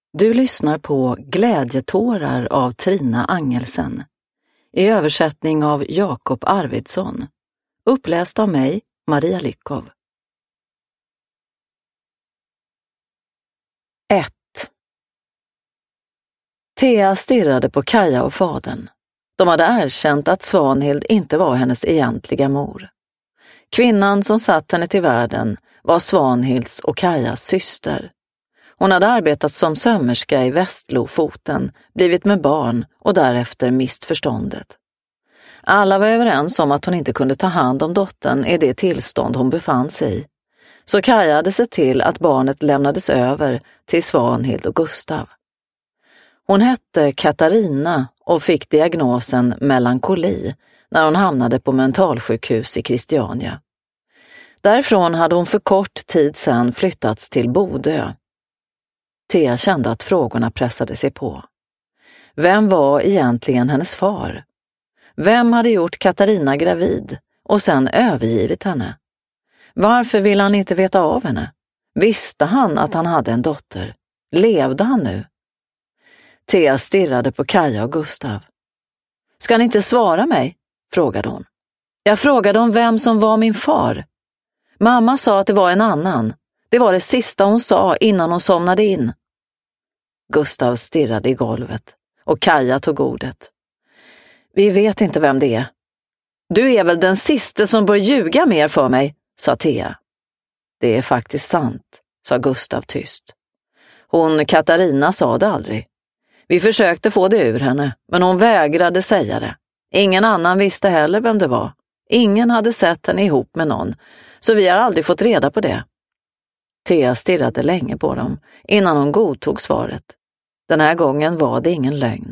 Du lyssnar på Glädjetårar av Trina Angelsen. I översättning av Jakob Arvidsson. Uppläst av mig, Maria Lyckov. 1. Thea stirrade på Kaja och fadern. De hade erkänt att Svanhild inte var hennes egentliga mor. Kvinnan som satt henne till världen var Svanhilds och Kajas syster. Hon hade arbetat som sömmerska i Västlofoten, blivit med barn och därefter mist förståndet. Alla var överens om att hon inte kunde ta hand om dottern i det tillstånd hon befann sig i. Så Kaja hade sett till att barnet lämnades över till Svanhild och Gustav. Hon hette Katarina och fick diagnosen melankoli när hon hamnade på mentalsjukhus i Christiania. Därifrån hade hon för kort tid sedan flyttats till Bodö. Thea kände att frågorna pressade sig på. Vem var egentligen hennes far? Vem hade gjort Katarina gravid och sen övergivit henne? Varför ville han inte veta av henne? Visste han att han hade en dotter? Levde han nu? Thea stirrade på Kaja och Gustav. Ska ni inte svara mig? Frågade hon. Jag frågade om vem som var min far. Mamma sa att det var en annan. Det var det sista hon sa innan hon somnade in. Gustav stirrade i golvet och Kaja tog ordet. Vi vet inte vem det är. Du är väl den sista som bör ljuga mer för mig, sa Thea. Det är faktiskt sant, sa Gustav tyst. Hon Katarina sa det aldrig. Vi försökte få det ur henne, men hon vägrade säga det. Ingen annan visste heller vem det var. Ingen hade sett henne ihop med någon, så vi har aldrig fått reda på det. Thea stirrade länge på dem innan hon godtog svaret. Den här gången var det ingen lögn.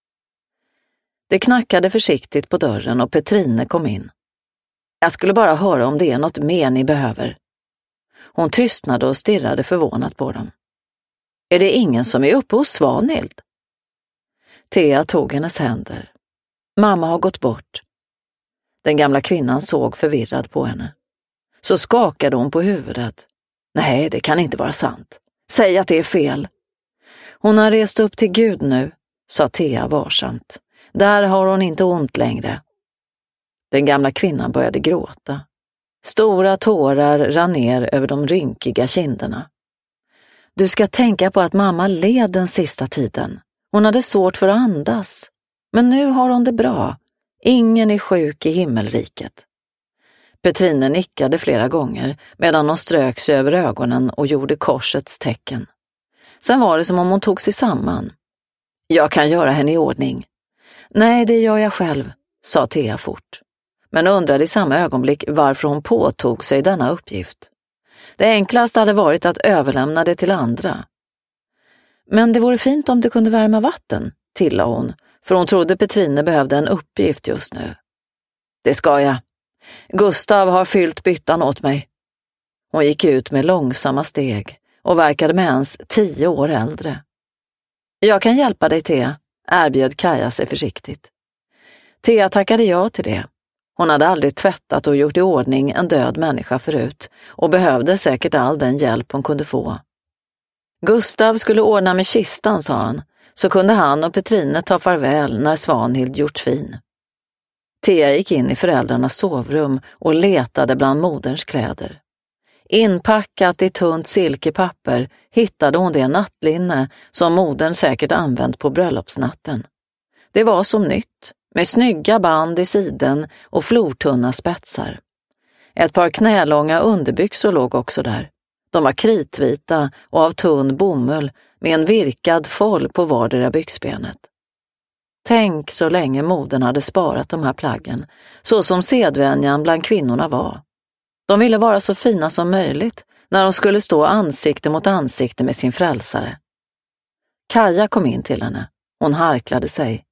Det knackade försiktigt på dörren och Petrine kom in. Jag skulle bara höra om det är något mer ni behöver. Hon tystnade och stirrade förvånat på dem. Är det ingen som är uppe hos Svanhild? Thea tog hennes händer. Mamma har gått bort. Den gamla kvinnan såg förvirrad på henne. Så skakade hon på huvudet. Nej, det kan inte vara sant. Säg att det är fel. Hon har rest upp till Gud nu, sa Thea varsamt. Där har hon inte ont längre. Den gamla kvinnan började gråta. Stora tårar rann ner över de rynkiga kinderna. Du ska tänka på att mamma led den sista tiden. Hon hade svårt för att andas. Men nu har hon det bra. Ingen är sjuk i himmelriket. Petrine nickade flera gånger medan hon strök sig över ögonen och gjorde korsets tecken. Sen var det som om hon tog sig samman. Jag kan göra henne i ordning. Nej, det gör jag själv, sa Thea fort. Men undrade i samma ögonblick varför hon påtog sig denna uppgift. Det enklaste hade varit att överlämna det till andra. Men det vore fint om du kunde värma vatten, tillade hon, för hon trodde Petrine behövde en uppgift just nu. Det ska jag. Gustav har fyllt byttan åt mig. Hon gick ut med långsamma steg och verkade med ens 10 år äldre. Jag kan hjälpa dig, Thea, erbjöd Kaja sig försiktigt. Thea tackade ja till det. Hon hade aldrig tvättat och gjort i ordning en död människa förut och behövde säkert all den hjälp hon kunde få. Gustav skulle ordna med kistan, sa han, så kunde han och Petrine ta farväl när Svanhild gjort fin. Thea gick in i föräldrarnas sovrum och letade bland moderns kläder. Inpackat i tunt silkepapper hittade hon det nattlinne som modern säkert använt på bröllopsnatten. Det var som nytt, med snygga band i siden och flortunna spetsar. Ett par knälånga underbyxor låg också där. De var kritvita och av tunn bomull med en virkad foll på vardera byxbenet. Tänk så länge modern hade sparat de här plaggen, så som sedvänjan bland kvinnorna var. De ville vara så fina som möjligt när de skulle stå ansikte mot ansikte med sin frälsare. Kaja kom in till henne. Hon harklade sig.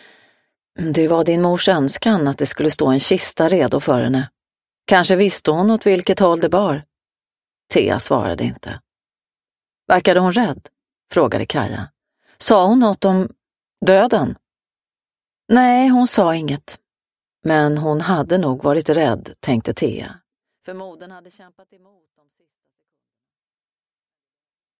Det var din mors önskan att det skulle stå en kista redo för henne. Kanske visste hon åt vilket håll det bar. Thea svarade inte. Verkade hon rädd? Frågade Kaja. Sa hon något om döden? Nej, hon sa inget. Men hon hade nog varit rädd, tänkte Thea. För modern hade kämpat emot.